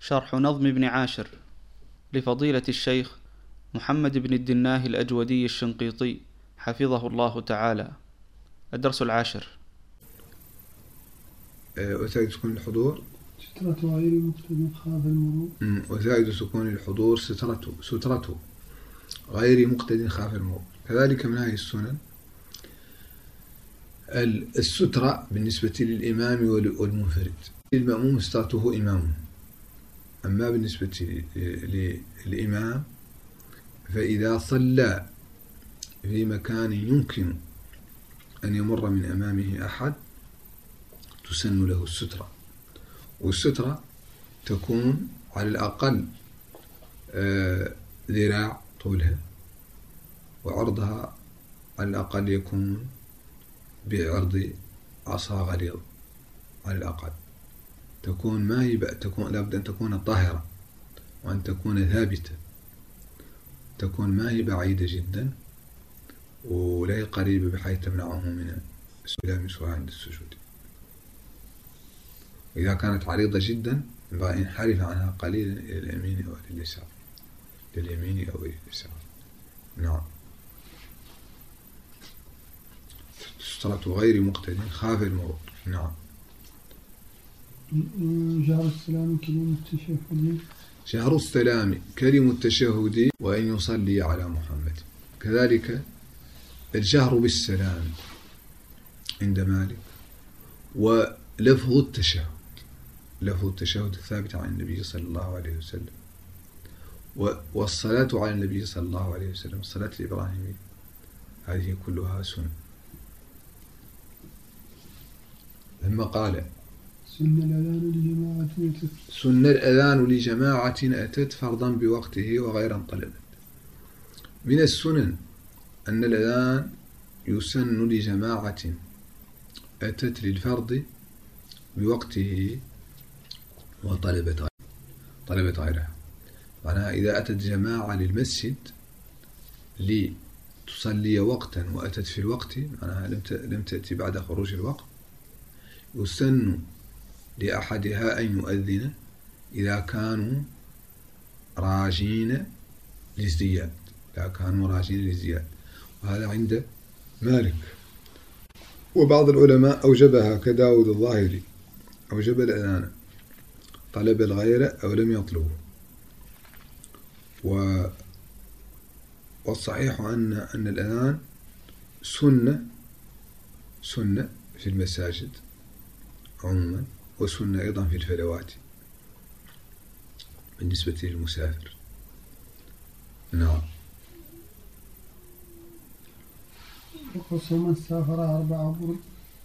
شرح نظم ابن عاشر لفضيلة الشيخ محمد بن الدناه الأجودي الشنقيطي حفظه الله تعالى. الدرس 10. وزائد سكون الحضور سترة غير مقتد خاف المرور. وزائد سكون الحضور سترته غير مقتد خاف المرور. كذلك من هذه السنن السترة بالنسبة للإمام والمنفرد. المأموم سترته إمامه، أما بالنسبة للإمام فإذا صلى في مكان يمكن أن يمر من أمامه أحد تسن له السترة، والسترة تكون على الأقل ذراع طولها، وعرضها على الأقل يكون بعرض عصا غليظ على الأقل. تكون ما هي لابد أن تكون طاهرة، وأن تكون ثابتة، تكون ما هي بعيدة جدا ولا هي قريبة بحيث تمنعه من السجود عند السجود. إذا كانت عريضة جدا ينبغي أن ينحرف عنها قليلا إلى اليمين أو اليسار، لليمين أو اليسار. نعم. سترة غير مقتد خاف المرور. نعم. جهر السلام كلمة التشهد. جهر السلام كلمة التشهد وأن يصلي على محمد. كذلك الجهر بالسلام عند مالك، ولفظ التشهد، لفظ التشهد الثابت عن النبي صلى الله عليه وسلم، والصلاة على النبي صلى الله عليه وسلم، الصلاة الإبراهيمية، هذه كلها سنة. ثم قال سن الأذان لجماعة أتت فرضا بوقته وغيرا طلبت. من السنن أن الأذان يسن لجماعة أتت للفرض بوقته وطلبت غيرها. معناها إذا أتت جماعة للمسجد لتصلي وقتا وأتت في الوقت، معناها لم تأتي بعد خروج الوقت، يسن لأحدها أن يؤذن إذا كانوا راجين للزياد، وهذا عند مالك. وبعض العلماء أوجبها كداود الظاهري، أوجب الأذان، طلب الغير أو لم يطلبه. والصحيح أن الأذان سنة في المساجد عموما، وسنة أيضا في الفلوات بالنسبة للمسافر. نعم. وقصر من سافر 4 برد.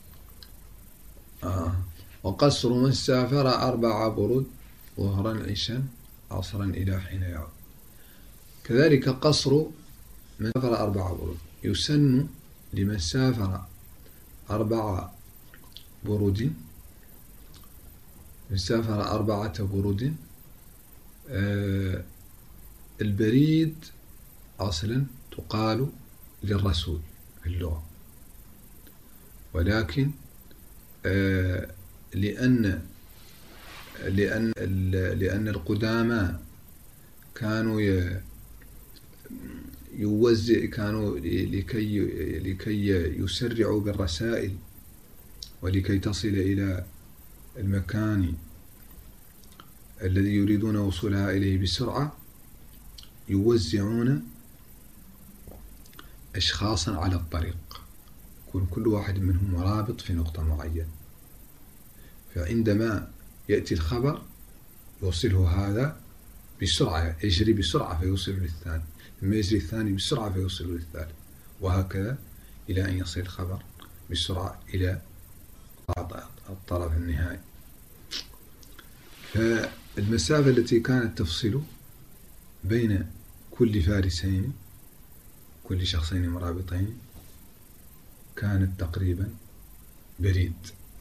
وقصر من سافر 4 برد ظهرا عشا عصرا إلى حين يعود. كذلك قصر من سافر 4 برد يسن لمن سافر 4 برود، من سافر 4 برود. البريد أصلا تقال للرسول في اللغة، ولكن لأن القدامى كانوا لكي يسرعوا بالرسائل ولكي تصل إلى المكان الذي يريدون وصولها إليه بسرعة، يوزعون أشخاصا على الطريق، يكون كل واحد منهم مرابط في نقطة معينة، فعندما يأتي الخبر يوصله هذا بسرعة، يجري بسرعة فيوصل للثاني، ثم يجري الثاني بسرعة فيوصل للثالث، وهكذا إلى أن يصل الخبر بسرعة إلى الطرف النهائي. فالمسافة التي كانت تفصل بين كل فارسين، كل شخصين مرابطين، كانت تقريبا بريد،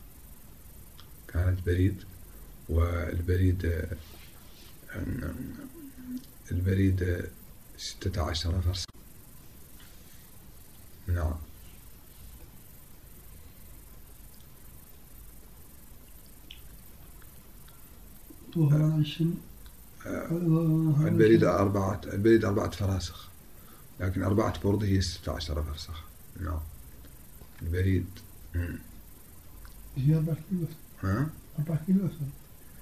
والبريد 16 فرسخ. نعم. ظهرا عشا البريد 4 فراسخ، لكن 4 برود هي 16 فرسخ. نعم البريد هي 4 كيلو. ها 4 كيلو أفضل.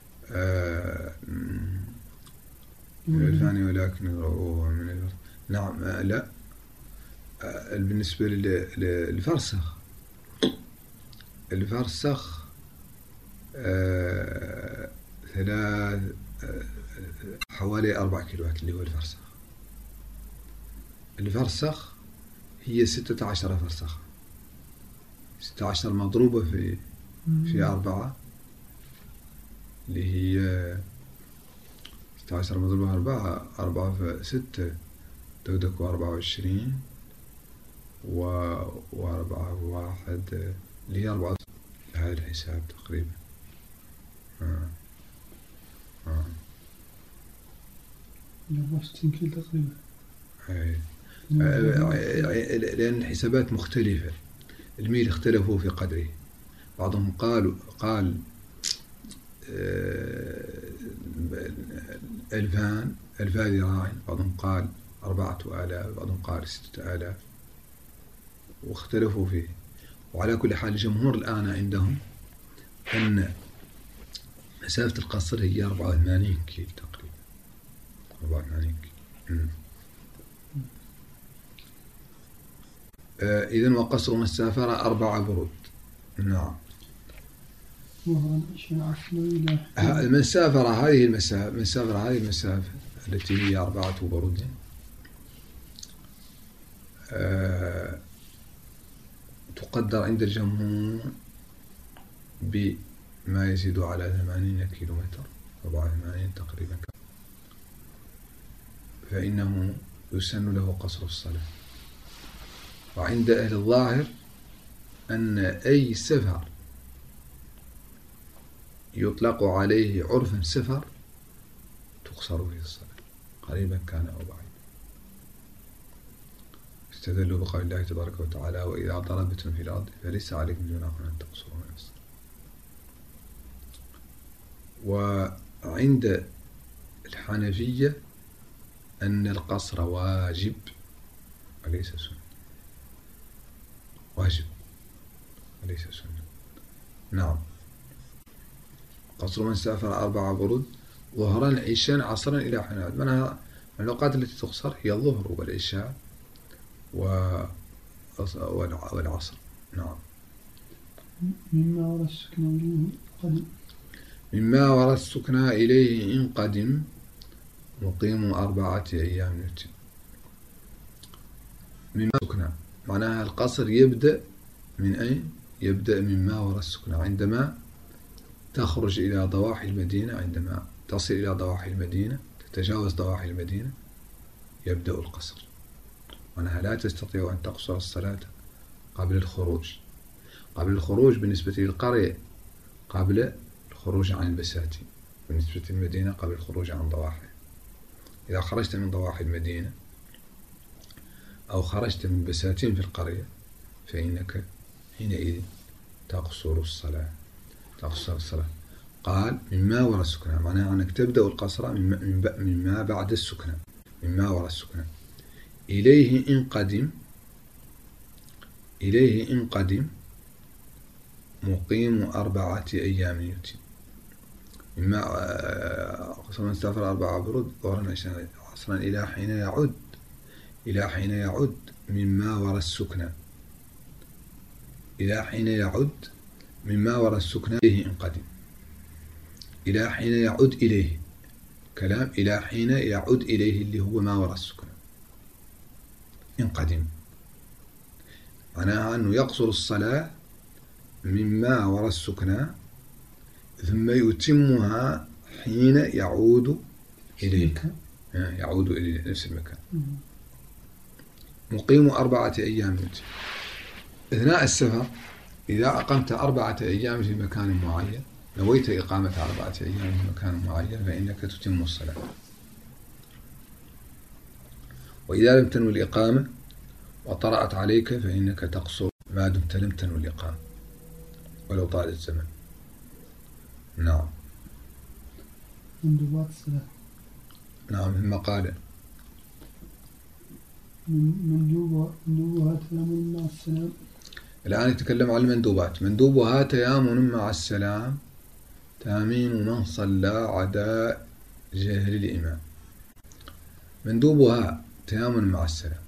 من الفاني ولكن الرؤوه من الفرسخ. نعم لا بالنسبة للفرسخ حوالي 4 كيلوات اللي هو الفرسخ هي 16 فرسخ. 16 مضروبة في 4 اللي هي 16 مضروبة 4 في 6 تودك 24 و4 1 اللي هي 4. هذا الحساب تقريبا. لا 60 كيلو تقريبا. لأن الحسابات مختلفة. الميل اختلفوا في قدره. بعضهم قال 2000 ذراع، بعضهم قال 4000، بعضهم قال 6000، واختلفوا فيه. وعلى كل حال الجمهور الآن عندهم أن مسافة القصر هي 84 كيلو تقريبا. 84 كيلو. إذن وقصر مسافة 4 برود. نعم. المسافة هذه المسافة التي هي 4 برود تقدر عند الجمهور بما يزيد على 80 كيلومتر، 84 تقريبا، فإنه يسن له قصر الصلاة. وعند أهل الظاهر أن أي سفر يطلق عليه عرفا سفر تقصر فيه الصلاة، قريبا كان أو بعيد. استدلوا بقول الله تبارك وتعالى: وإذا ضربتم في الأرض فليس عليكم جناح أن تقصروا من الصلاة. وعند الحنفية أن القصر واجب وليس سنة. واجب وليس سنة. نعم. قصر من سافر 4 برود ظهرا عشاء عصرا إلى حين. من الأوقات التي تقصر هي الظهر والعشاء والعصر. نعم. مما ورى السكنى إليه إن قدم مقيم 4 أيام يتم. مما السكنى معناها القصر يبدأ من أين؟ يبدأ مما ورى السكنى، عندما تخرج إلى ضواحي المدينة، عندما تصل إلى ضواحي المدينة، تتجاوز ضواحي المدينة يبدأ القصر. وأنها لا تستطيع أن تقصر الصلاة قبل الخروج. قبل الخروج بالنسبة للقرية قبل الخروج عن البساتين، بالنسبة للمدينة قبل الخروج عن ضواحي. إذا خرجت من ضواحي المدينة أو خرجت من بساتين في القرية فإنك حينئذ تقصر الصلاة. قال مما وراء السكنى، معناها أنك تبدأ القصر مما بعد السكنى، مما وراء السكنى. إليه إن قدم مقيم 4 أيام يتم. مما قصر من سافر 4 برود ظهرا عصرا إلى حين يعد مما وراء السكنى. إلى حين يعد مما وراء السكنى إليه إن قدم. إلى حين يعود إليه، كلام إلى حين يعود إليه اللي هو ما وراء السكنى. إن قدم معناها أنه يقصر الصلاة مما وراء السكنى ثم يتمها حين يعود إليه، يعود إلى نفس المكان. مقيم 4 أيام يتم. أثناء السفر إذا أقمت 4 أيام في مكان معين، نويت إقامة 4 أيام في مكان معين، فإنك تتم الصلاة. وإذا لم تنوي الإقامة وطرأت عليك فإنك تقصر ما دمت لم تنوي الإقامة ولو طال الزمن. نعم. انضباط الصلاة. نعم ثم قال مندوبها تيامن مع السلام. الآن يتكلم عن المندوبات. مندوبها تيامن مع السلام تامين من صلى عدا جهل الإمام. مندوبها تيامن مع السلام.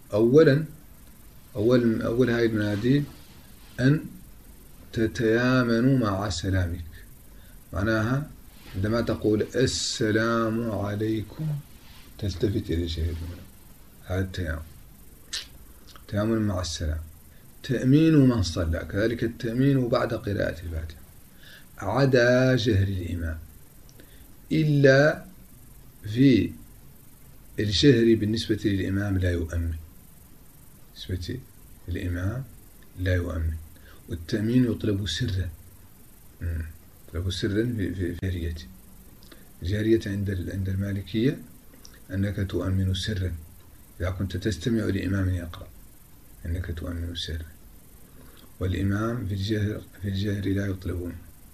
أول هاي المناديب أن تتيامن مع سلامك، معناها عندما تقول السلام عليكم تلتفت إلى شيء، هذا التيامن، تيامن مع السلام. تأمين من صلى، كذلك التأمين بعد قراءة الفاتحة عدا جهر الإمام، إلا في الجهر بالنسبة للإمام لا يؤمن، بالنسبة للإمام لا يؤمن. والتأمين يطلب سرا، يطلب سرا في جهريته. الجهرية عند المالكية أنك تؤمن سرا، إذا كنت تستمع لإمام يقرأ أنك تؤمن سرا، والإمام في الجهر لا يطلبون.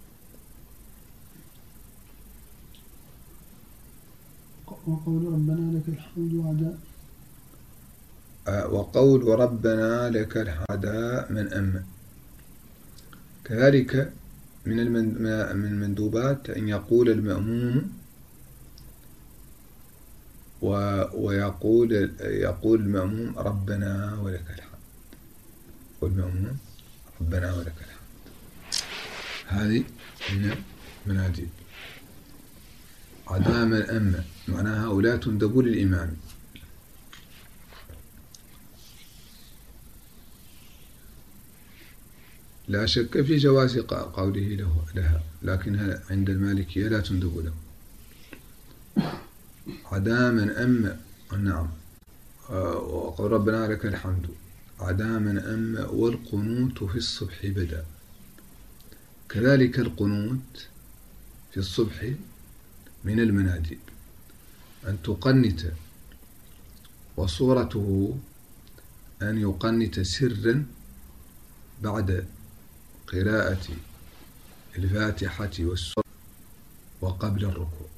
وقول ربنا لك الحمد وعداء، وقول ربنا لك الحداء من أمن. كذلك من المندوبات أن يقول المأموم ويقول المأموم ربنا ولك الحمد، والمأموم ربنا ولك الحمد. هذه من المناديب. عدا من أمن معناها ولا تندب للإمام. لا شك في جواز قوله لها، لكنها عند المالكية لا تندب له. عدا من أم، نعم، وقال ربنا لك الحمد عدا من أم. والقنوت في الصبح بدا، كذلك القنوت في الصبح من المناديب أن تقنت، وصورته أن يقنت سرا بعد قراءة الفاتحة والسورة وقبل الركوع.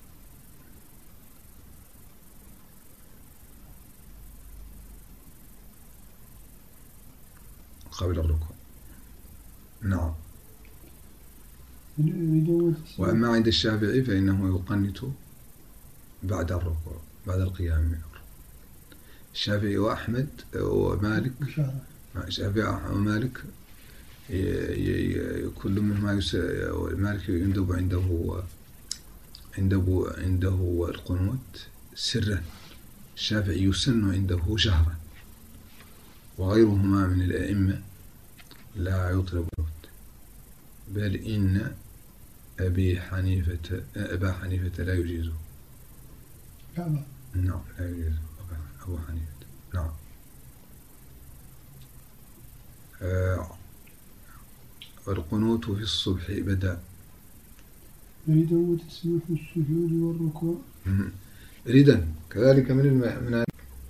قبل الركوع، نعم. وأما عند الشافعي فإنه يقنت بعد الركوع، بعد القيام من الركوع. الشافعي وأحمد ومالك، الشافعي ومالك كل منهما مالك يندب عنده القنوت سرا، الشافعي يسن عنده جهرا، وغيرهما من الأئمة لا يطلب القنوت، بل إن أبا حنيفة لا يجيزه. نعم لا يجيزه أبو حنيفة، نعم. والقنوت في الصبح بدا. ردا وتسبيح السجود والركوع. ردا كذلك من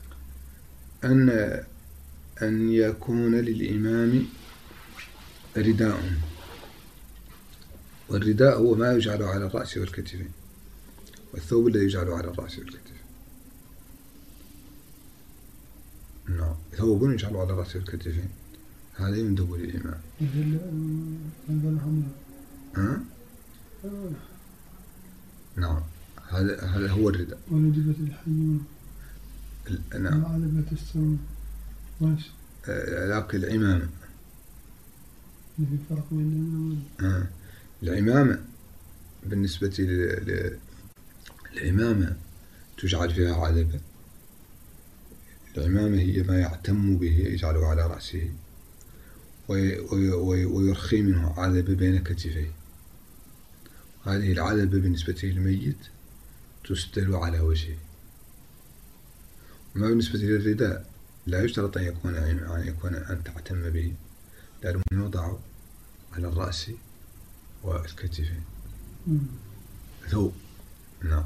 أن يكون للإمام رداء، والرداء هو ما يجعل على الرأس والكتفين، والثوب الذي يجعل على الرأس والكتفين. نعم، ثوب يجعل على الرأس والكتفين، هذا يندب للإمام. نعم، هذا هو الرداء. وندبت الحي. نعم. وعلبت السم. لكن العمامة. في فرق بين العمامة بالنسبة للعمامة تجعل فيها علبة. العمامة هي ما يعتم به يجعله على رأسه ويرخي منه علبة بين كتفيه. هذه العلبة بالنسبة للميت تسدل على وجهه. وما بالنسبة للرداء لا يشترط أن يكون أن تعتم به، لأنه يوضع على الرأس والكتفين. ثوب، نعم.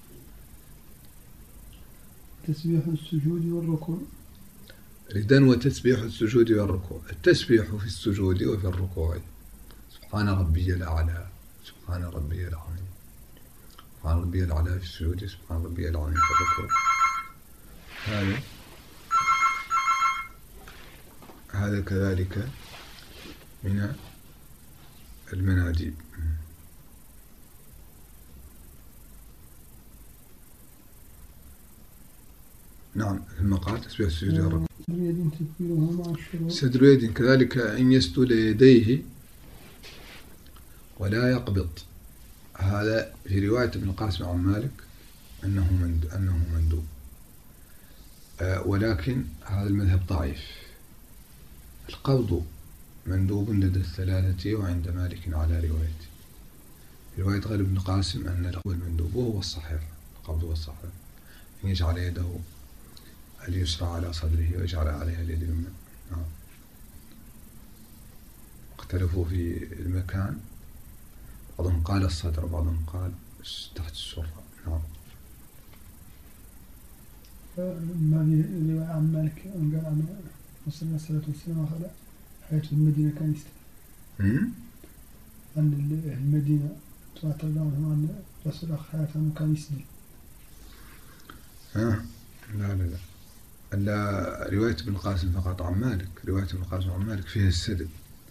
تسبيح السجود والركوع. ردا وتسبيح السجود والركوع. التسبيح في السجود وفي الركوع سبحان ربي الأعلى، سبحان ربي العظيم. سبحان ربي الأعلى في السجود، سبحان ربي العظيم في الركوع. هذا كذلك من المناجيب. نعم، ثم قال تسبيح السجود والركوع. صدر يد كذلك أن يسدل يديه ولا يقبض. هذا في رواية ابن القاسم عن مالك أنه مندوب، ولكن هذا المذهب ضعيف. القبض مندوب لدى الثلاثة وعند مالك على روايته. رواية غير ابن القاسم أن القبض المندوب وهو الصحيح. القبض هو الصحيح، أن يجعل يده اليسرى على صدره ويجعل عليها اليد اليمنى. نعم. اختلفوا في المكان، بعضهم قال الصدر وبعضهم قال تحت السرة. نعم. ما في رواية عن مالك أن قال عن رسول الله صلى الله عليه وسلم قال حياة المدينة كان يستلم. أن المدينة تواتر عنهم أن رسول الله حياته كان يستلم. لا رواية ابن القاسم فقط عن مالك. رواية ابن القاسم عن مالك فيها السدل،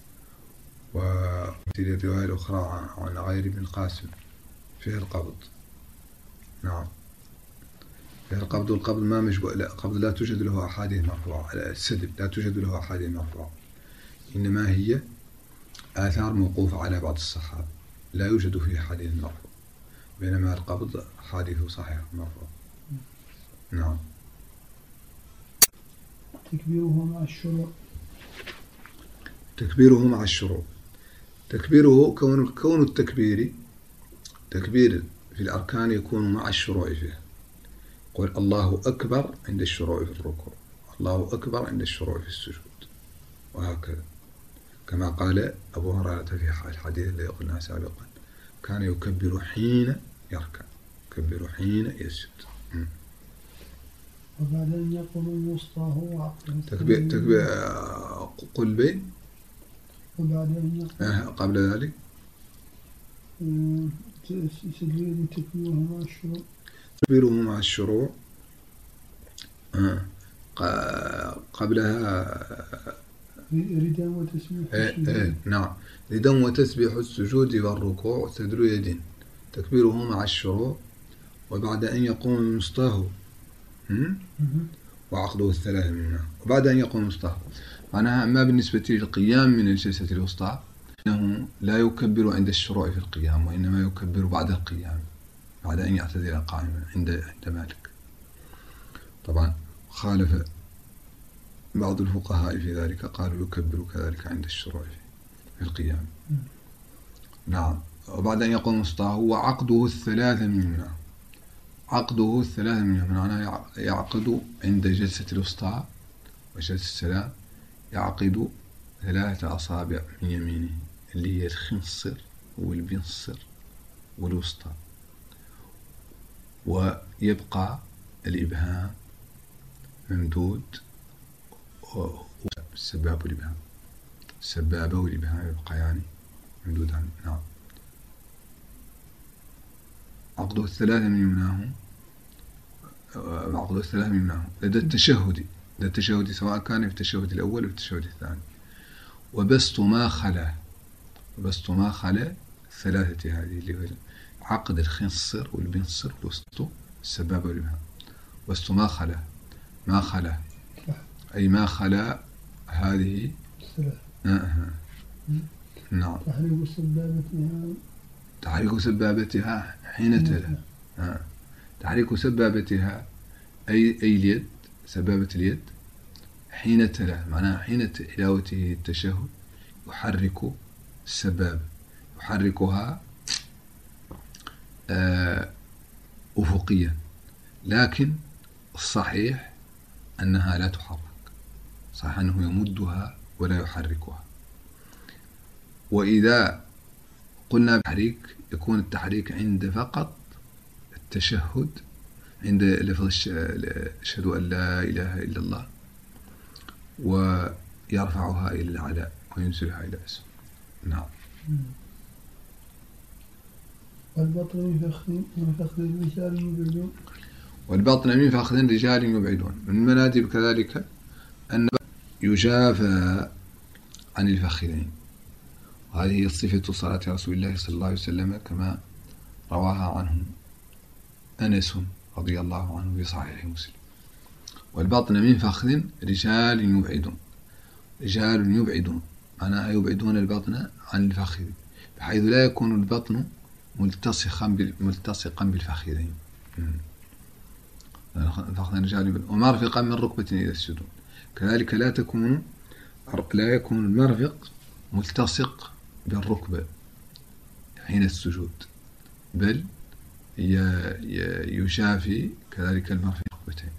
وفي الرواية الأخرى عن غير ابن القاسم فيها القبض. نعم، فيها القبض. والقبض ما مشبوه، لا، القبض لا توجد له أحاديث مرفوعة. السدل لا توجد له أحاديث مرفوعة، إنما هي آثار موقوفة على بعض الصحابة لا يوجد فيها حديث مرفوع، بينما القبض حديث صحيح مرفوع. نعم. تكبيره مع الشروع. تكبيره مع الشروع. تكبيره كون التكبير تكبير في الأركان يكون مع الشروع فيها. قل الله أكبر عند الشروع في الركوع، الله أكبر عند الشروع في السجود، وهكذا. كما قال أبو هريرة في الحديث الذي قلنا سابقا، كان يكبر حين يركع، يكبر حين يسجد. وبعد أن يقوم الوسطى هو تكبير قل بي. وبعد أن يقوم قبل ذلك تكبيره مع الشروع. تكبيره مع الشروع قبلها رداء وتسبيح. نعم، رداء وتسبيح السجود والركوع سدر يد. تكبيره مع الشروع وبعد أن يقوم المصطاه وعقده الثلاثة منها. وبعد أن يقوم المصطاه معناها أما بالنسبة للقيام من الجلسة الوسطى أنه لا يكبر عند الشروع في القيام، وإنما يكبر بعد القيام، بعد أن يعتدل قائما عند مالك. طبعا خالف بعض الفقهاء في ذلك، قالوا يكبر كذلك عند الشروع في القيام. نعم. وبعد أن يقوم مصطاه وعقده الثلاثة منها. عقده الثلاثة منها معناه يعقد عند جلسة الوسطى وجلسة السلام، يعقد 3 أصابع من يمينه اللي هي الخنصر والبنصر والوسطى، ويبقى الإبهام ممدود، والسبابة والإبهام، السبابة والإبهام يبقيان ممدودان. نعم. عقده الثلاثة من يمناه، عقده الثلاثة من يمناه لدى التشهد، سواء كان في التشهد الأول أو في التشهد الثاني. وبسط ما خلا 3 هذه اللي هو عقد الخنصر والبنصر والوسط السبابة والإبهام. بسط ما خلا أي ما خلا هذه. نعم. تحريك سبابتها حين تلا. تحريك سبابتها أي اليد، سبابة اليد حين تلا، معناها حين تلاوته التشهد يحرك السبابة، يحركها أفقيا، لكن الصحيح أنها لا تحرك، صحيح أنه يمدها ولا يحركها. وإذا قلنا بتحريك يكون التحريك عند فقط التشهد، عند لفظ أشهد أن لا إله إلا الله، ويرفعها إلى العلاء وينزلها إلى أسفل. نعم. والبطن من فخذ الرجال يبعدون. والبطن من فخذ رجال يبعدون. من المنادب كذلك أن يجافى عن الفخذين، وهذه صفة صلاة رسول الله صلى الله عليه وسلم كما رواها عنه أنس رضي الله عنه في صحيح مسلم. والبطن من فخذ رجال يبعدون. رجال يبعدون معناها يبعدون البطن عن الفخذ بحيث لا يكون البطن ملتصقا بالفخذين. ومرفقا من ركبة إلى السجود. كذلك لا يكون المرفق ملتصق بالركبة حين السجود، بل يشافي كذلك المرفق ركبتين.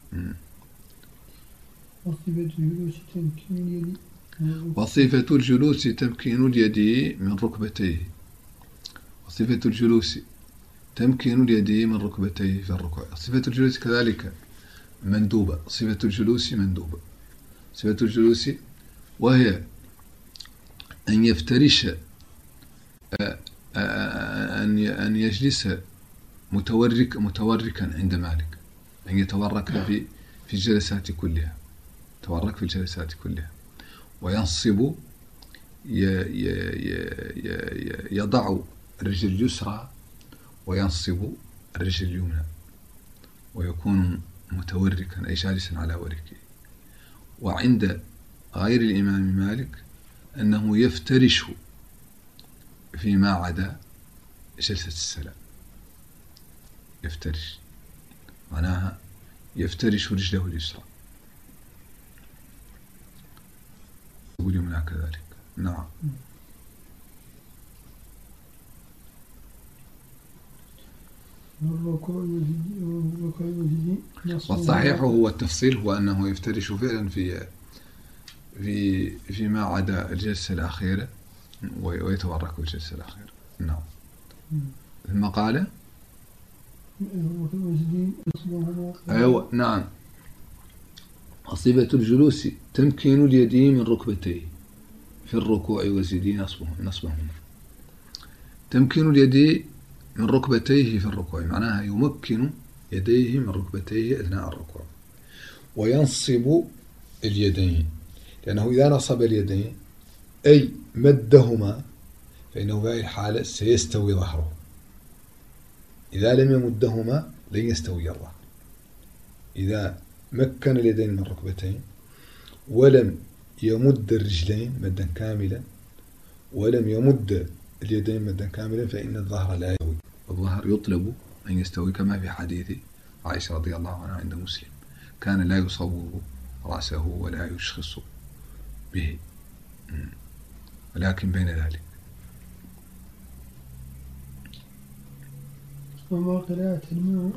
وصفة الجلوس تمكين اليد من ركبتيه. وصفة الجلوس تمكين اليد من ركبتيه في الركوع. صفة الجلوس كذلك مندوبة. صفة الجلوس مندوبة. صفة الجلوس وهي أن يفترش أن يجلس متوركا عند مالك، أن يتورك في الجلسات كلها، تورك في الجلسات كلها، وينصب يضع الرجل اليسرى وينصب الرجل اليمنى، ويكون متوركا أي جالسا على وركه. وعند غير الإمام مالك أنه يفترش فيما عدا جلسة السلام. يفترش معناها يفترش رجله اليسرى واليمنى كذلك. نعم. والصحيح هو التفصيل، هو أنه يفترش فعلا فيما عدا الجلسة الأخيرة ويتورك الجلسة الأخيرة. نعم. ثم قال أيوة نعم. صفة الجلوس تمكين اليد من ركبتيه في الركوع وزيدي نصبهما. تمكين اليد من ركبتيه في الركوع معناها يمكن يديه من ركبتيه أثناء الركوع، وينصب اليدين، لأنه إذا نصب اليدين أي مدهما فإنه في هذه الحالة سيستوي ظهره. إذا لم يمدهما لن يستوي الظهر. إذا مكن اليدين من ركبتين ولم يمد الرجلين مدا كاملا ولم يمد اليدين مدا كاملا فإن الظهر لا يستوي. الظهر يطلب أن يستوي كما في حديث عائشة رضي الله عنها عند مسلم، كان لا يصوب رأسه ولا يشخص به، ولكن بين ذلك. وما قراءة المأموم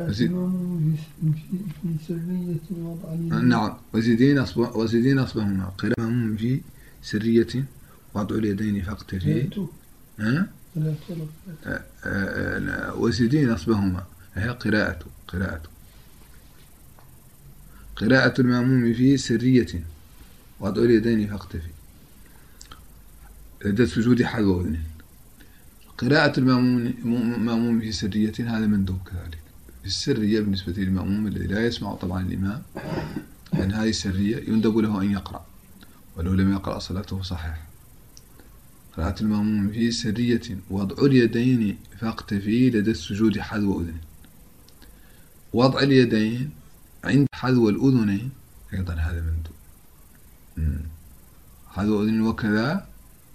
في سرية وضع اليدين. نعم. وزيدين أصبهما قراءة المأموم في سرية وضع اليدين فاقتفي. وزيدين أصبهما هي قراءة المأموم في سرية وضع اليدين فاقتفي لدى السجود حذو أذنه. قراءة المأموم في سرية هذا مندوب كذلك. في السرية بالنسبة للمأموم الذي لا يسمع طبعا الإمام، لأن هذه السرية يندب له أن يقرأ، ولو لم يقرأ صلاته صحيح. قراءة المأموم في سرية وضع اليدين فاقتفي لدى السجود حذو أذنه. وضع اليدين عند حذو الأذنين أيضا هذا مندوب. حذو أذن. وكذا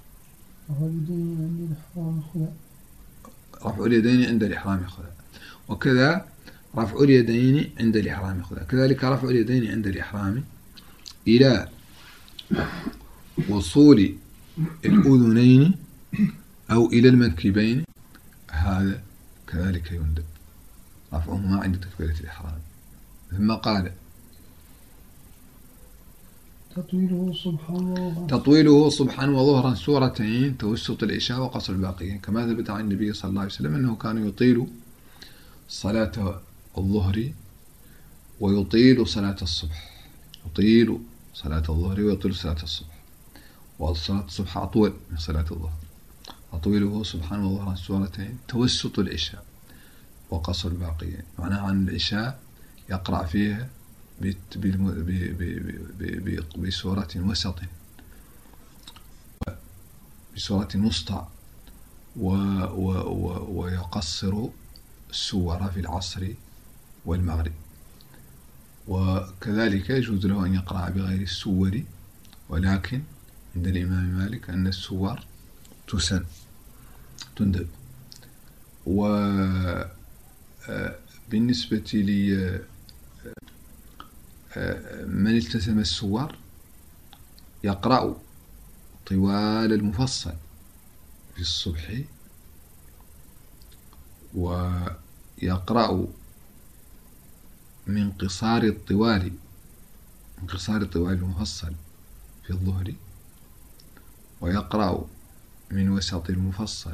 رفع اليدين عند الإحرام خذا. وكذا رفع اليدين عند الإحرام خذا. كذلك رفع اليدين عند الإحرام إلى وصول الأذنين أو إلى المنكبين، هذا كذلك يندب رفعهما عند تكبيرة الإحرام. ثم قال تطويله صبحا وظهرا سورتين توسط العشاء وقصر الباقيين، كما ثبت عن النبي صلى الله عليه وسلم أنه كان يطيل صلاة الظهر ويطيل صلاة الصبح. يطيل صلاة الظهر ويطيل صلاة الصبح، وصلاة الصبح أطول من صلاة الظهر. تطويله سبحانه وظهر السورتين توسط العشاء وقصر الباقيين، معناها أن العشاء يقرأ فيها بسورة وسط، بسورة وسطى، ويقصر السور في العصر والمغرب. وكذلك يجوز له أن يقرأ بغير السور، ولكن عند الإمام مالك أن السور تندب. وبالنسبة لي من التزم السور يقرأ طوال المفصل في الصبح، ويقرأ من قصار الطوال المفصل في الظهر، ويقرأ من وسط المفصل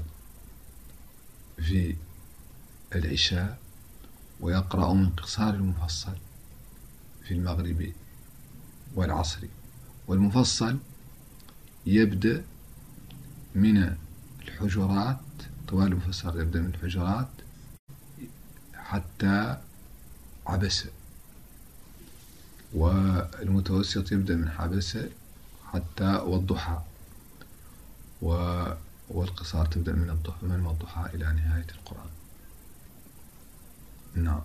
في العشاء، ويقرأ من قصار المفصل في المغرب والعصر. والمفصل يبدأ من الحجرات، طوال المفصل يبدأ من الحجرات حتى عبسة، والمتوسط يبدأ من عبسة حتى والضحى، والقصار تبدأ من الضحى إلى نهاية القرآن. نعم.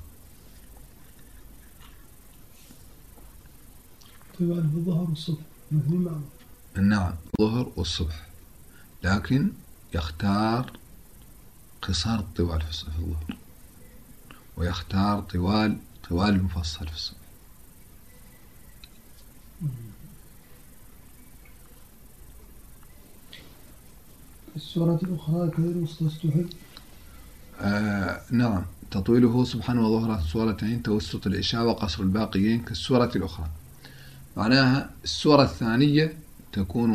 طوال الظهر والصبح مثني معه. نعم، الظهر والصبح، لكن يختار قصار الطوال في الظهر، ويختار طوال المفصل في الصبح. السورة الأخرى كذلك مستحب. نعم، تطويله سبحانه وظهر السورتين توسط العشاء وقصر الباقيين كالسورة الأخرى، معناها السورة الثانية تكون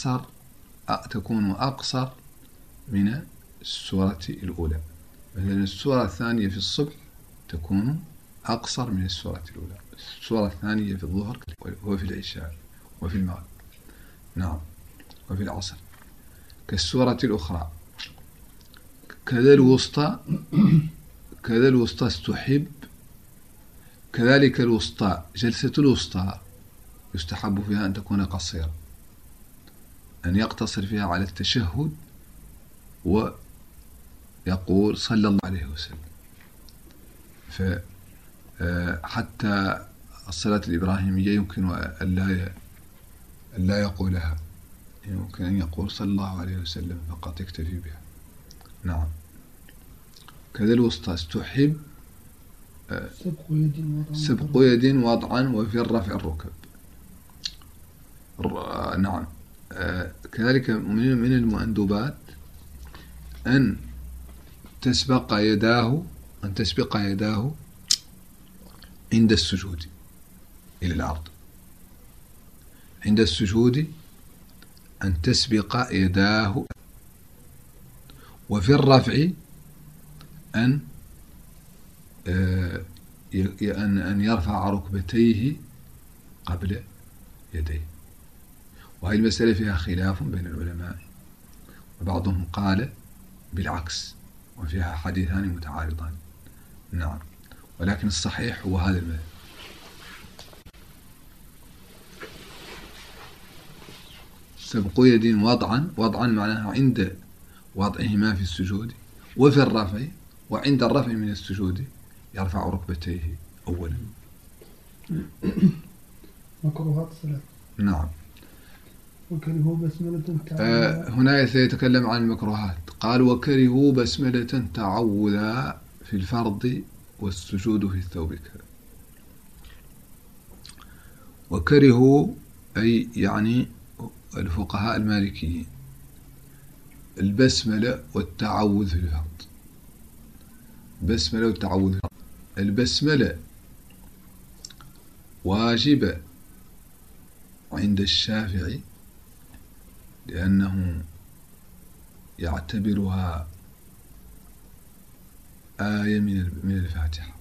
أقصر من السورة الأولى. مثلا السورة الثانية في الصبح تكون أقصر من السورة الأولى، السورة الثانية في الظهر وفي العشاء وفي المغرب، نعم، وفي العصر كالسورة الأخرى. كذا الوسطى استحب، كذلك الوسطى، جلسة الوسطى يستحب فيها أن تكون قصيرة، أن يقتصر فيها على التشهد ويقول صلى الله عليه وسلم. فحتى الصلاة الإبراهيمية يمكن أن لا يقولها، يمكن أن يقول صلى الله عليه وسلم فقط، يكتفي بها. نعم. كذا الوسطى استحب سبق يد وضعا وفي الرفع الركب. نعم. كذلك من المندوبات أن تسبق يداه عند السجود إلى الأرض، عند السجود أن تسبق يداه، وفي الرفع أن يرفع ركبتيه قبل يديه. وهذه المسألة فيها خلاف بين العلماء، وبعضهم قال بالعكس، وفيها حديثان متعارضان. نعم، ولكن الصحيح هو هذا المذهب. سبق يد وضعا معناها عند وضعهما في السجود، وفي الرفع، وعند الرفع من السجود يرفع ركبتيه أولا. مكروهات الصلاة. نعم. وكرهوا بسملة هنا سيتكلم عن المكروهات. قال وكرهوا بسملة تعوذا في الفرض والسجود في الثوب كذا. وكرهوا أي يعني الفقهاء المالكيين البسملة والتعوذ في الفرض. البسملة والتعوذ. البسملة واجبة عند الشافعي لأنه يعتبرها آية من الفاتحة،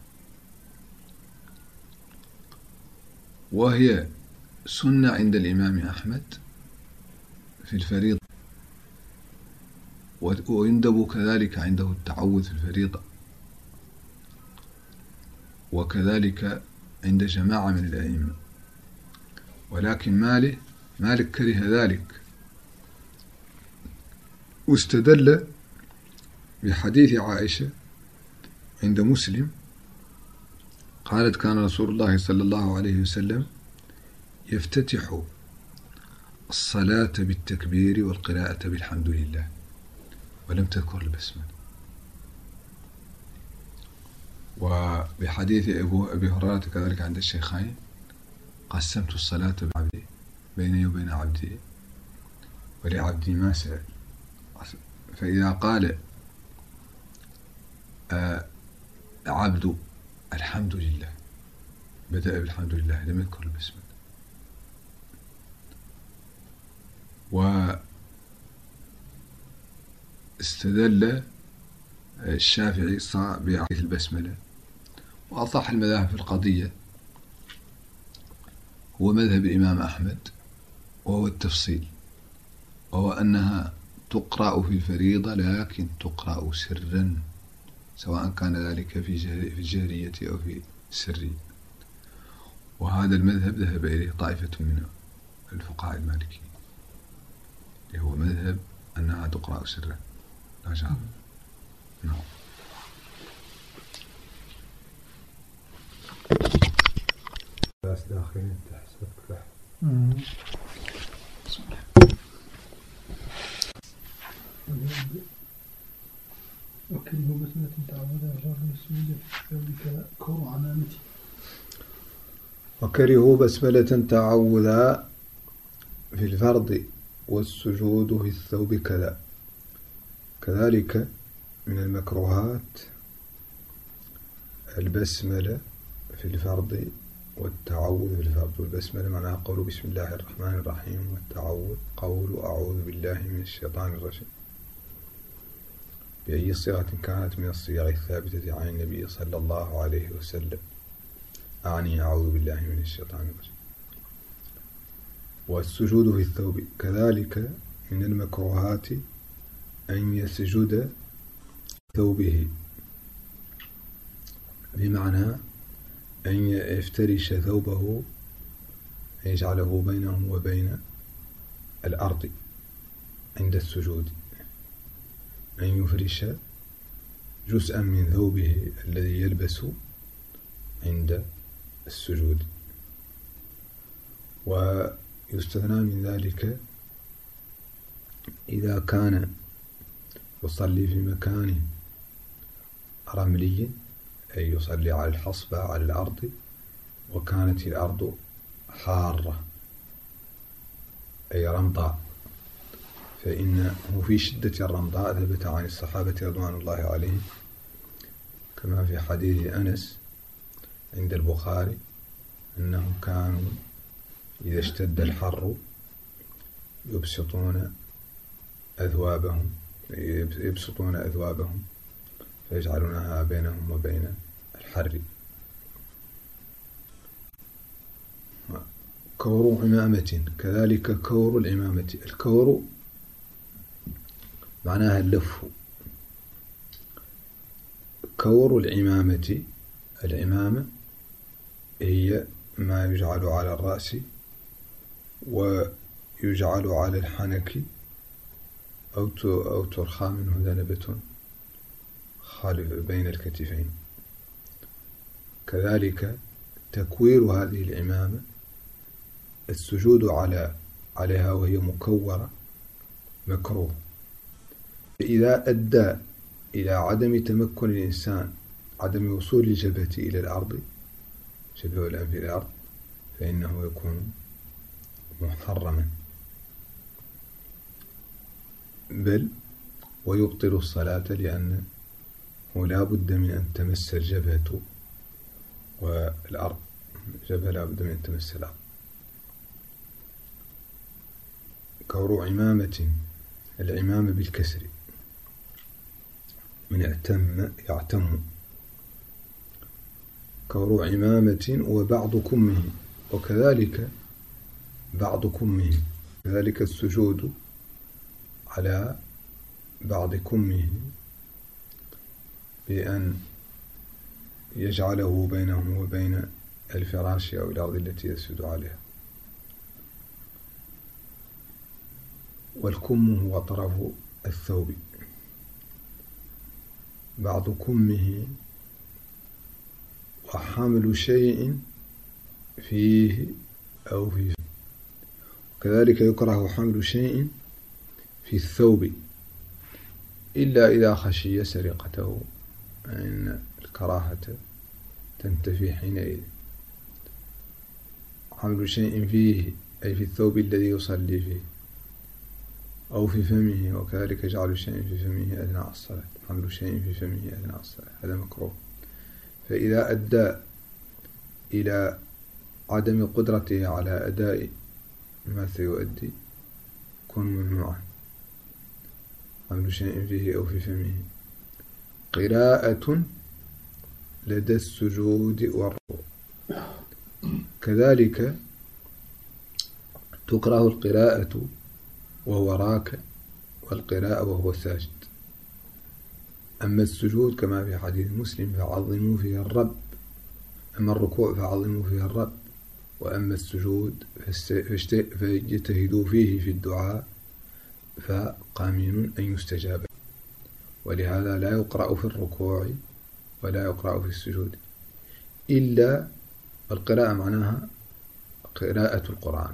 وهي سنة عند الإمام أحمد في الفريضة. ويندب كذلك عنده التعوذ في الفريضة، وكذلك عند جماعة من الأئمة، ولكن مالك كره ذلك، واستدل بحديث عائشة عند مسلم قالت: كان رسول الله صلى الله عليه وسلم يفتتح الصلاة بالتكبير والقراءة بالحمد لله، ولم تذكر البسملة. وبحديث أبي هريرة كذلك عند الشيخين: قسمت الصلاة بيني وبين عبدي ولعبدي ما سأل. فإذا قال عبد الحمد لله بدأ بالحمد لله، لم يذكر البسملة. واستدل الشافعي بحديث البسملة، وأصح المذاهب في القضية هو مذهب الإمام أحمد، وهو التفصيل، وهو أنها تقرأ في الفريضة لكن تقرأ سرا، سواء كان ذلك في الجهرية أو في السرية. وهذا المذهب ذهب إليه طائفة من الفقهاء المالكيين، اللي هو مذهب أنها تقرأ سرا لا جهرا. نعم. ناس داخلين تحسب وكره بسملة تعودها جر السجود ذلك كور عمامتي. وكرهوا بسملة تعوذا في الفرض والسجود في الثوب كذلك من المكروهات البسملة في الفرض والتعوذ في الفرض. والبسملة معناها قول بسم الله الرحمن الرحيم، والتعوذ قول أعوذ بالله من الشيطان الرجيم بأي صيغة كانت من الصيغ الثابتة عن النبي صلى الله عليه وسلم، أعني أعوذ بالله من الشيطان الرجيم. والسجود في الثوب كذلك من المكروهات أن يسجد ثوبه، بمعنى أن يفترش ثوبه، يجعله بينه وبين الأرض عند السجود، أن يفرش جزءا من ثوبه الذي يلبس عند السجود. ويستثنى من ذلك إذا كان يصلي في مكان رملي، أي يصلي على الحصبة على الأرض، وكانت الأرض حارة أي رمضاء، فإنه في شدة الرمضاء ثبت عن الصحابة رضوان الله عليهم كما في حديث أنس عند البخاري أنهم كانوا إذا اشتد الحر يبسطون أثوابهم فيجعلونها بينهم وبين الحر. كور عمامة كذلك كور العمامة. الكور معناها اللف. كور العمامة، العمامة هي ما يجعل على الرأس ويجعل على الحنك أو ترخى منه ذنبة خالف بين الكتفين. كذلك تكوير هذه العمامة السجود عليها وهي مكورة مكروه، إذا أدى إلى عدم تمكن الإنسان، عدم وصول الجبهة إلى الأرض، جبهة الأنف إلى الأرض، فإنه يكون محرما، بل ويبطل الصلاة، لأنه لا بد من أن تمس الجبهة والأرض، الجبهة لا بد من أن تمس الأرض. كور عمامة، العمامة بالكسر من يعتم. كور عمامة وبعض كمه، وكذلك بعض كمه، كذلك السجود على بعض كمه بأن يجعله بينه وبين الفراش أو الأرض التي يسجد عليها. والكم هو طرف الثوب، بعض كمه وحمل شيء فيه أو فيه، كذلك يكره حمل شيء في الثوب إلا إذا خشي سرقته، فإن الكراهة تنتفي حينئذ. حمل شيء فيه أي في الثوب الذي يصلي فيه أو في فمه، وكذلك جعل شيء في فمه أثناء الصلاة. حمل شيء في فمه أثناء الصلاة هذا مكروه، فإذا أدى إلى عدم قدرته على أداء ما سيؤدي يكون ممنوعا. حمل شيء فيه أو في فمه. قراءة لدى السجود والركوع، كذلك تكره القراءة وهو راكع، والقراءة وهو ساجد. أما السجود كما في حديث مسلم فعظموا فيه الرب، أما الركوع فعظموا فيه الرب، وأما السجود فاجتهدوا فيه في الدعاء فقامين أن يستجاب. ولهذا لا يقرأ في الركوع ولا يقرأ في السجود، إلا القراءة معناها قراءة القرآن.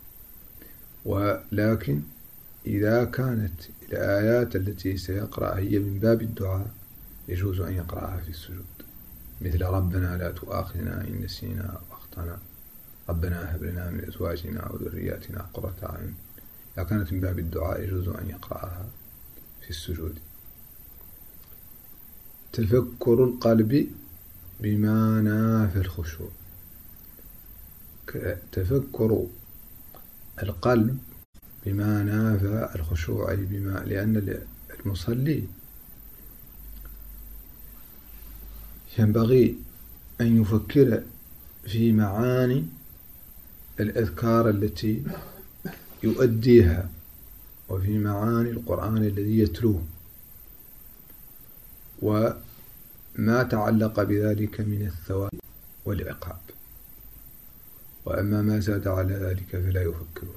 ولكن إذا كانت الآيات التي سيقرأ هي من باب الدعاء يجوز أن يقرأها في السجود، مثل ربنا لا تؤاخذنا إن نسينا وأخطأنا، ربنا هب لنا من أزواجنا وذرياتنا قرة أعين. إذا كانت من باب الدعاء يجوز أن يقرأها في السجود. تفكر القلب بما نافى الخشوع. تفكر القلب بما نافى الخشوع، أي بما، لأن المصلي ينبغي أن يفكر في معاني الأذكار التي يؤديها، وفي معاني القرآن الذي يتلوه، وما تعلق بذلك من الثواب والعقاب. وأما ما زاد على ذلك فلا يفكره،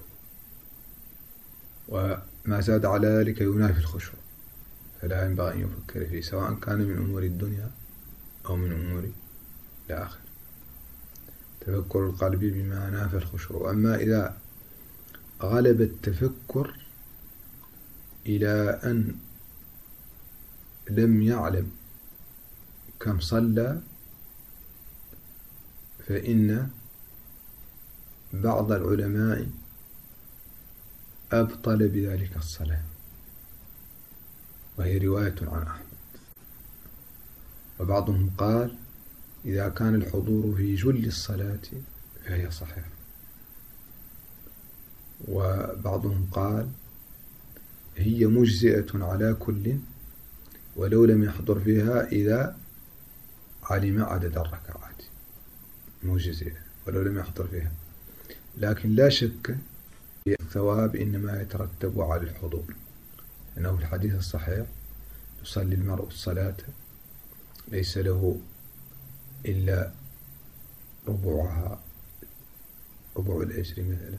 وما زاد على ذلك ينافي الخشوع، فلا ينبغي أن يفكر فيه، سواء كان من أمور الدنيا أو من أمور الآخرة. تفكر القلب بما نافى الخشوع. أما إذا غلب التفكر إلى أن لم يعلم كم صلى، فإن بعض العلماء أبطل بذلك الصلاة، وهي رواية عن أحمد. وبعضهم قال إذا كان الحضور في جل الصلاة فهي صحيحة. وبعضهم قال هي مجزئة على كل ولو لم يحضر فيها إذا علم عدد الركعات، مجزئة ولو لم يحضر فيها. لكن لا شك الثواب إنما يترتب على الحضور، إنه في الحديث الصحيح يصلي المرء الصلاة ليس له إلا ربعها، ربع الأجر مثلا،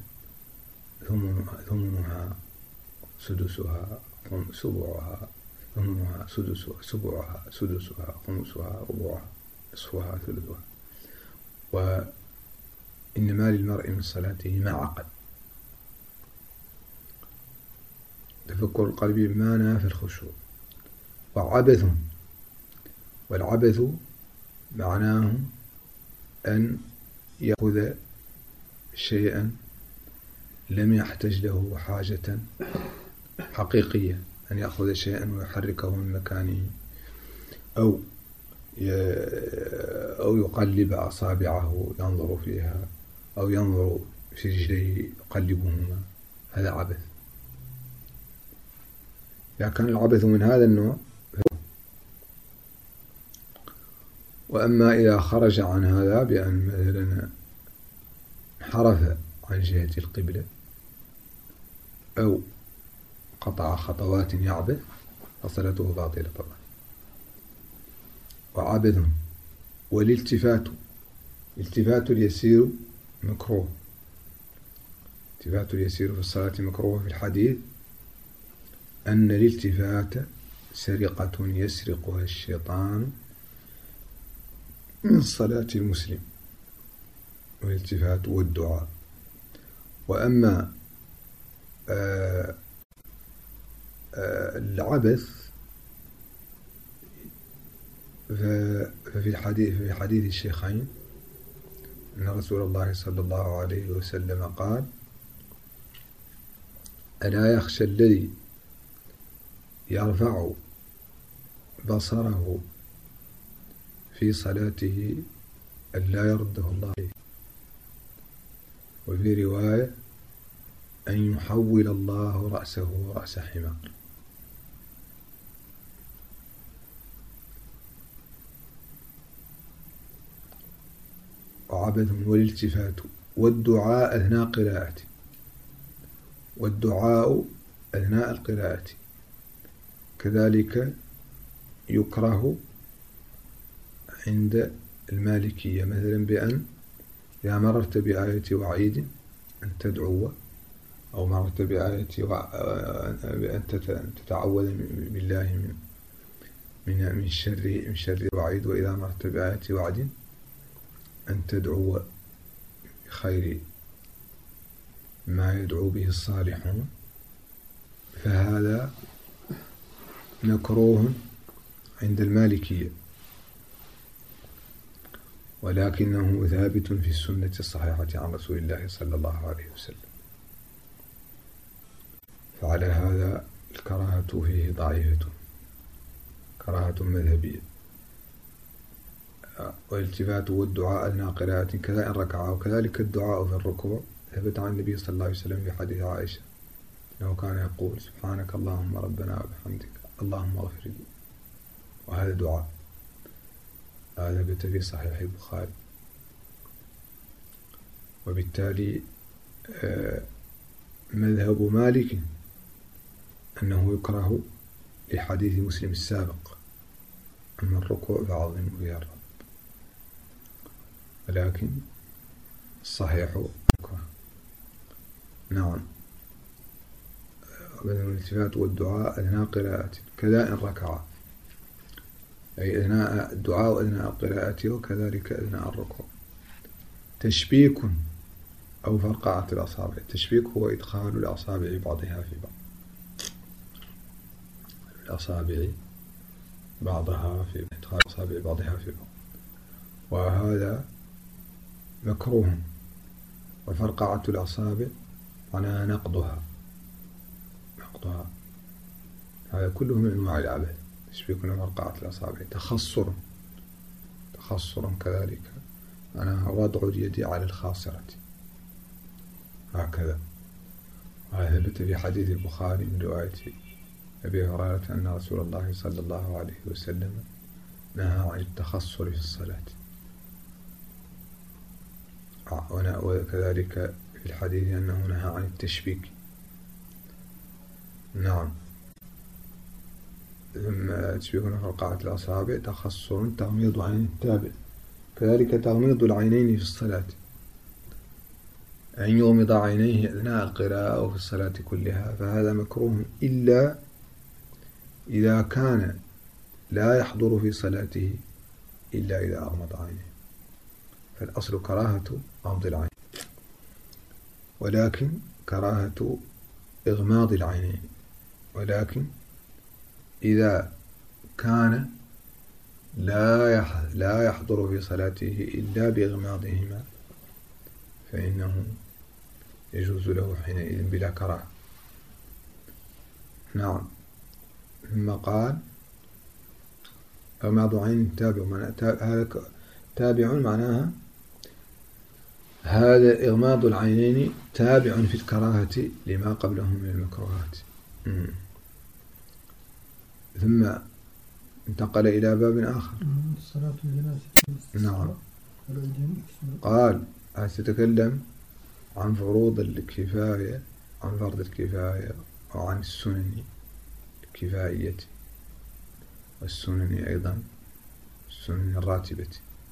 ثمنها سدسها سبعها، ثمنها سدسها سبعها سدسها خمسها ربعها نصفها ثلثها. وإنما للمرء من صلاته ما عقل. تفكر القلب بما نافى الخشوع. وعبث، والعبث معناه أن يأخذ شيئا لم يحتج له حاجة حقيقية، أن يأخذ شيئا ويحركه من مكانه، أو يقلب أصابعه ينظر فيها، أو ينظر في رجليه يقلبهما، هذا عبث. إذا كان العبث من هذا النوع. وأما إذا خرج عن هذا بأن مثلا انحرف عن جهة القبلة أو قطع خطوات يعبث، فصلاته باطلة طبعا. وعبث. والالتفات اليسير مكروه. الالتفات اليسير في الصلاة مكروه. في الحديث أن الالتفات سرقة يسرقها الشيطان من صلاة المسلم. والالتفات والدعاء. وأما العبث ففي حديث الشيخين أن رسول الله صلى الله عليه وسلم قال: ألا يخشى الذي يرفع بصره في صلاته أن لا يرده الله عليه. وفي رواية: أن يحول الله رأسه رأس حمار. وعبث. والالتفات والدعاء أثناء قراءته. والدعاء أثناء القراءة كذلك يكره عند المالكية، مثلا بأن إذا مررت بآية وعيد أن تدعو، أو مررت بآية بأن تتعوذ بالله من شر وعيد، وإذا مررت بآية وعد أن تدعو بخير ما يدعو به الصالحون. فهذا مكروه عند المالكية، ولكنه ثابت في السنة الصحيحة عن رسول الله صلى الله عليه وسلم. فعلى هذا الكراهة فيه ضعيفة، كراهة مذهبية. والالتفات والدعاء أثناء قراءة كذا إن ركع، وكذلك الدعاء في الركوع ثبت عن النبي صلى الله عليه وسلم في حديث عائشة أنه كان يقول: سبحانك اللهم ربنا وبحمدك اللهم اغفر لي. وهذا دعاء، هذا ثبت في صحيح البخاري. وبالتالي مذهب مالك أنه يكره لحديث مسلم السابق: أما الركوع فعظموا فيها الرب. ولكن الصحيح مكره. نعم. والالتفات والدعاء أثناء قراءة كذا إن ركع، أي أثناء الدعاء وأثناء القراءة، وكذلك أثناء الركوع. تشبيك أو فرقعة الأصابع. التشبيك هو إدخال الأصابع بعضها في بعض، الأصابع بعضها في إدخال الأصابع بعضها في بعض، وهذا مكروه. وفرقعة الأصابع معناها نقضها، هذا كله من أنواع العبث. تشبيك وفرقعة الأصابع. تخصر كذلك معناها وضع اليد على الخاصرة هكذا. وهذا ثبت في حديث البخاري من رواية أبي هريرة أن رسول الله صلى الله عليه وسلم نهى عن التخصر في الصلاة. وكذلك في الحديث أنه نهى عن التشبيك. نعم. ثم تشبيك وفرقعة الأصابع. تخصر تغميض عين التابع. كذلك تغميض العينين في الصلاة، أن يغمض عينيه أثناء القراءة وفي الصلاة كلها، فهذا مكروه إلا إذا كان لا يحضر في صلاته إلا إذا أغمض عينيه، فالأصل كراهة غمض العين، ولكن كراهة إغماض العينين. ولكن إذا كان لا يحضر في صلاته إلا بإغماضهما فإنه يجوز له حينئذ بلا كراهة. نعم. ثم قال: إغماض عين تابع معناها هذا إغماض العينين تابع في الكراهة لما قبله من المكروهات. ثم انتقل إلى باب آخر. الصلاة الجنازة. نعم. قال: سيتكلم عن فروض الكفاية، عن فرض الكفاية، وعن السنن الكفائية والسنن أيضا، السنن الراتبة.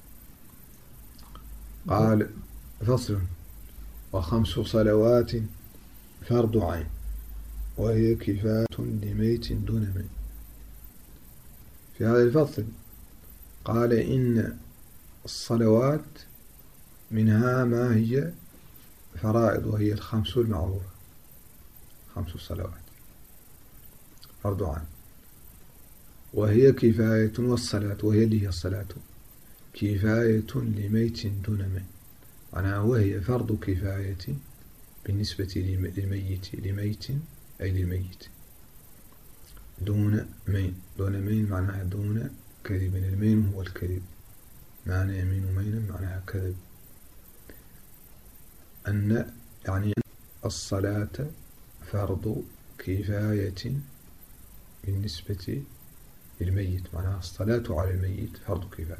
قال: فصل: وخمس صلوات فرض عين، وهي كفاية لميت دون ميت. في هذا الفصل قال: إن الصلوات منها ما هي فرائض، وهي الخمس المعروفة، 5 صلوات فرض عين، وهي كفاية، والصلاة وهي اللي هي الصلاة كفاية لميت دون ميت، معناها وهي فرض كفاية بالنسبة للميت، لميت أي للميت، دون مين. دون مين معناها دون كذب، المين هو الكذب، معنى يمين مينا معناها كذب. أن يعني الصلاة فرض كفاية بالنسبة للميت، معناها الصلاة على الميت فرض كفاية.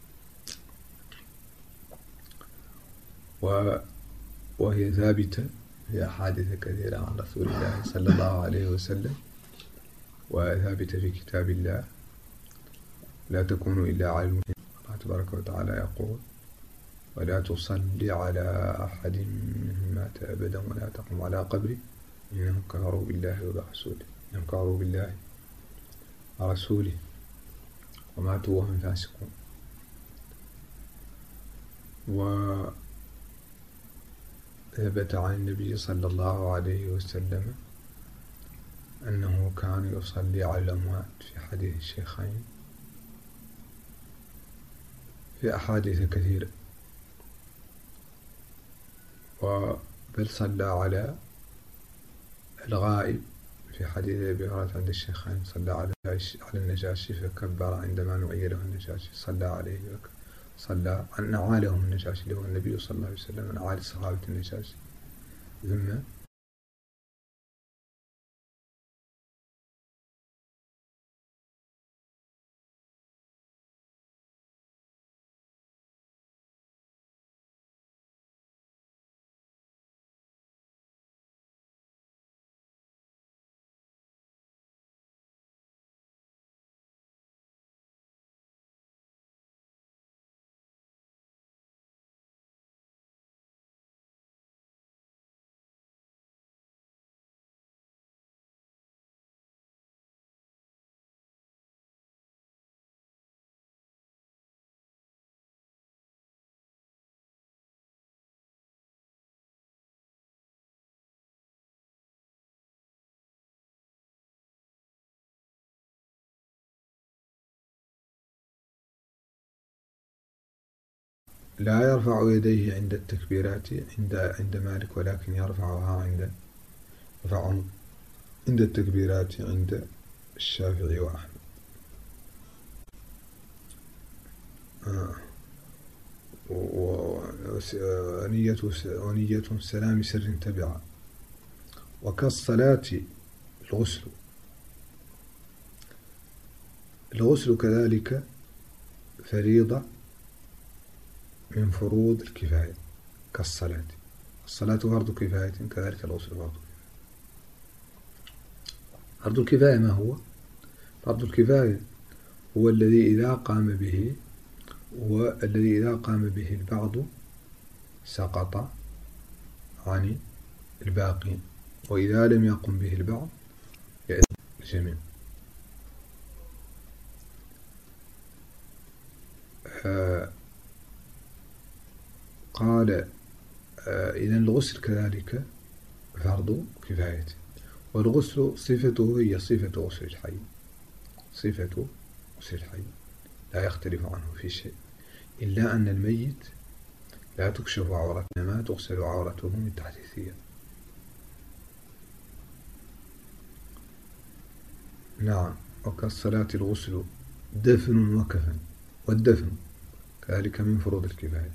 وهي ثابتة في أحاديث كثيرة عن رسول الله صلى الله عليه وسلم، وثابتة في كتاب الله: لا تكونوا إلا على المسلمين. الله تبارك وتعالى يقول: ولا تصلي على أحد منهم مات أبدا ولا تقم على قبره إنهم كفروا بالله ورسوله، إنهم كفروا بالله ورسوله وماتوا وهم فاسقون. وثبت عن النبي صلى الله عليه وسلم أنه كان يصلي على الأموات في حديث الشيخين، في أحاديث كثيرة. بل صلى على الغائب في حديث أبي هريرة عند الشيخين، صلى على النجاشي فكبر عندما نعي له النجاشي، صلى عليه صلى عن نعالهم النجاشي اللي هو النبي صلى الله عليه وسلم، نعال صحابة النجاشي. ثم لا يرفع يديه عند التكبيرات عند مالك، ولكن يرفعها عند التكبيرات عند الشافعي وأحمد. ونية سلام سر تبعا. وكالصلاة الغسل كذلك فريضة من فروض الكفاية كالصلاة. الصلاة فرض كفاية، كذلك الغسل فرض كفاية. فرض الكفاية ما هو؟ فرض الكفاية هو الذي إذا قام به البعض سقط عن الباقين، وإذا لم يقم به البعض يأثم الجميع. قال: إذن الغسل كذلك فرض كفاية، والغسل صفته هي صفة غسل الحي، صفة غسل الحي لا يختلف عنه في شيء، إلا أن الميت لا تكشف عورته، إنما تغسل عورته من تحت الثياب. نعم. وكالصلاة الغسل دفن وكفن، والدفن كذلك من فروض الكفاية.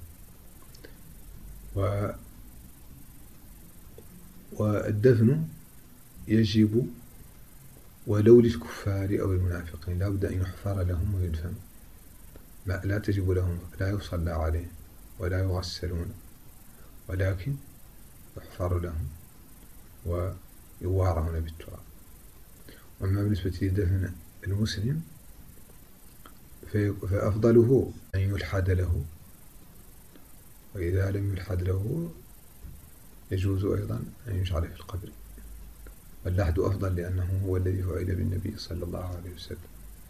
والدفن يجب ولو للكفار أو المنافقين، لا بد أن يحفر لهم ويدفنوا، لا تجب لهم، لا يصلى عليهم ولا يغسلون، ولكن يحفر لهم ويوارون بالتراب. وأما بالنسبة لدفن المسلم فأفضله أن يلحد له، وإذا لم يلحد له يجوز أيضا أن يجعل في القبر، واللحد أفضل لأنه هو الذي فعل بالنبي صلى الله عليه وسلم.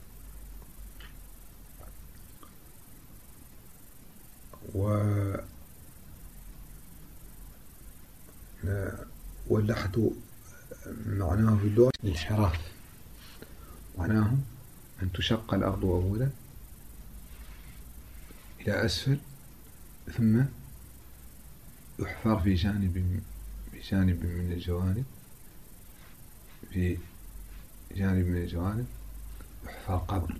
واللحد معناه في اللغة الانحراف، معناه أن تشق الأرض أولا إلى أسفل، ثم يحفر في جانب من الجوانب، يحفر قبر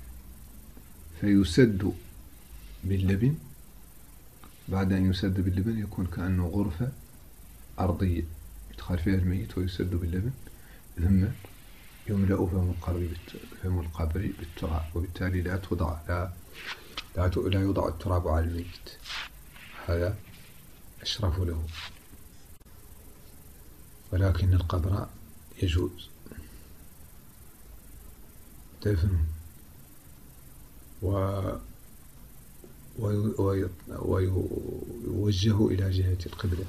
فيسد باللبن. بعد أن يسد باللبن يكون كأنه غرفة أرضية يدخل فيها الميت ويسد باللبن، ثم يملأ فم القبر بالتراب، وبالتالي لا يوضع التراب على الميت، هذا أشرف له. ولكن القبر يجوز دفن ويوجه إلى جهة القبلة،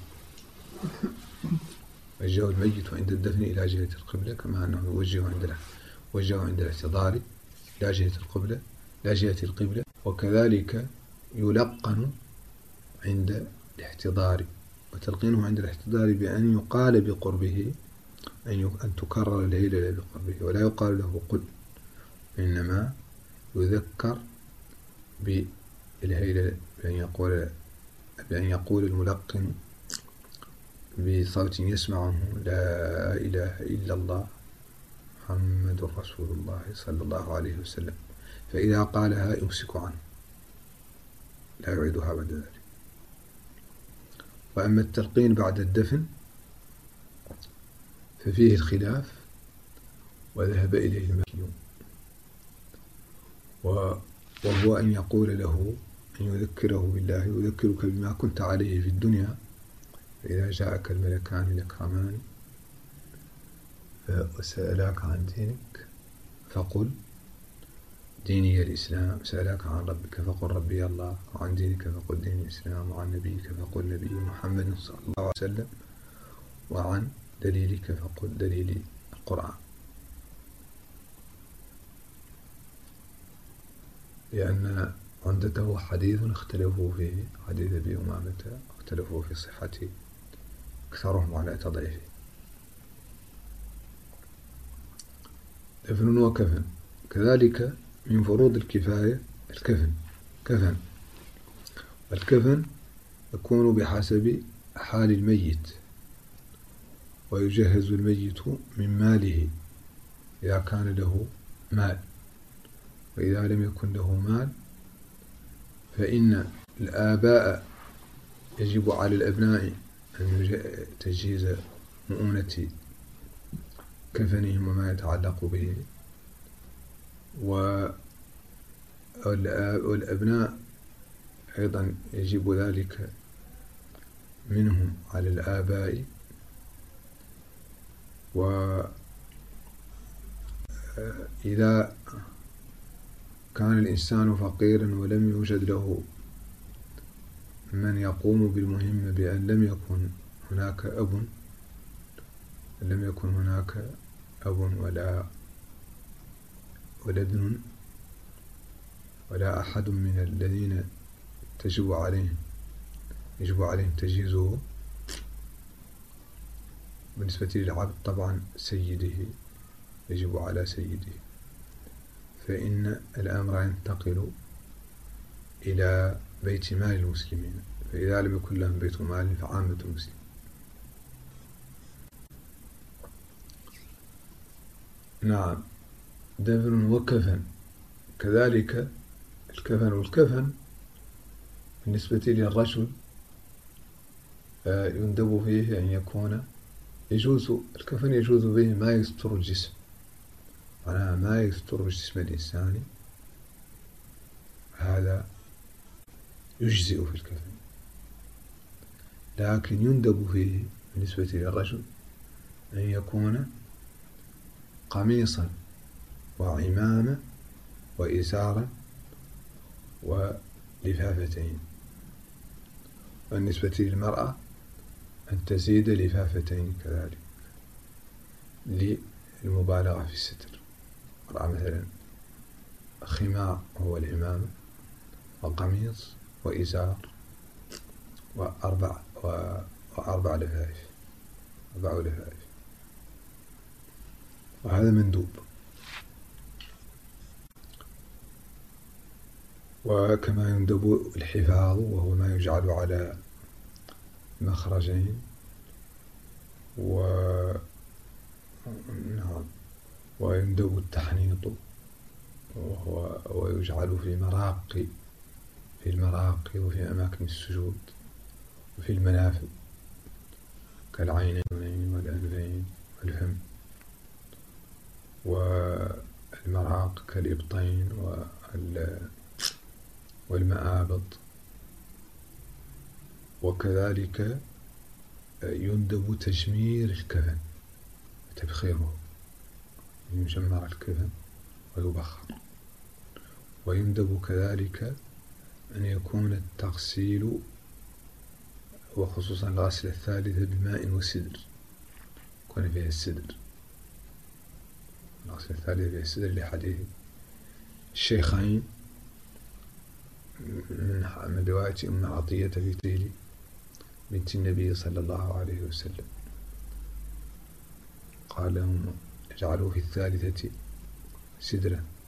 يوجه الميت عند الدفن إلى جهة القبلة، كما أنه يوجه عند الاحتضار إلى جهة القبلة، وكذلك يلقن عند الاحتضار، وتلقينه عند الاحتضار بأن يقال بقربه، أن تكرر الهيلة بقربه، ولا يقال له قل، إنما يذكر بالهيلة بأن يقول الملقن بصوت يسمعه: لا إله إلا الله محمد رسول الله صلى الله عليه وسلم. فإذا قالها يمسك عنه، لا يعيدها بعد ذلك. وأما التلقين بعد الدفن ففيه الخلاف، وذهب إليه المالكيون، وهو أن يقول له، أن يذكره بالله: يذكرك بما كنت عليه في الدنيا، فإذا جاءك الملكان الأكرمان وسألاك عن دينك فقل ديني الإسلام، سألاك عن ربك فقل ربي الله، وعن دينك فقل دين الإسلام، وعن نبيك فقل نبي محمد صلى الله عليه وسلم، وعن دليلك فقل دليل القرآن. لأن عندته حديث اختلفوا فيه، حديث أبي أمامة اختلفوا في صحته، أكثرهم على تضعيفه. دفن وكفن. كذلك من فروض الكفاية الكفن، والكفن يكون بحسب حال الميت، ويجهز الميت من ماله إذا كان له مال، وإذا لم يكن له مال فإن الآباء يجب على الأبناء أن تجهيز مؤونة كفنهم وما يتعلق به، والأبناء أيضا يجب ذلك منهم على الآباء. وإذا كان الإنسان فقيرا ولم يوجد له من يقوم بالمهمة، بأن لم يكن هناك أب ولا ابن ولا أحد من الذين يجب عليهم تجهيزه، بالنسبة للعبد طبعا سيده، يجب على سيده، فإن الأمر ينتقل إلى بيت مال المسلمين، فإذا لم يكن لهم بيت مال فعامة المسلمين. نعم. دفن وكفن. كذلك الكفن بالنسبة للرجل يندب فيه أن يكون الكفن يجوز به ما يستر الجسم، معناها ما يستر جسم الإنسان، هذا يجزئ في الكفن. لكن يندب فيه بالنسبة للرجل أن يكون قميصا وعمامة وإزارا ولفافتين. بالنسبة للمرأة أن تزيد لفافتين كذلك للمبالغة في الستر. المرأة مثلا خمار وهو العمامة، وقميص وإزار وأربع لفائف، 4 لفائف، وهذا مندوب. وكما يندب الحفاظ وهو ما يجعل على مخرجين، ويندب التحنيط وهو يجعل في المراقي وفي أماكن السجود وفي المنافذ كالعينين والأنفين والفم، والمراق كالإبطين والمآبط. وكذلك يندب تجمير الكفن وتبخيره، يجمر الكفن ويبخر. ويندب كذلك أن يكون التغسيل وخصوصا الغسل الثالثة بماء وسدر، يكون فيها السدر، الغسل الثالثة فيها السدر لحديث الشيخين من رواية أم عطية في تيل بنت النبي صلى الله عليه وسلم، قال لهم اجعلوا في الثالثة سدرا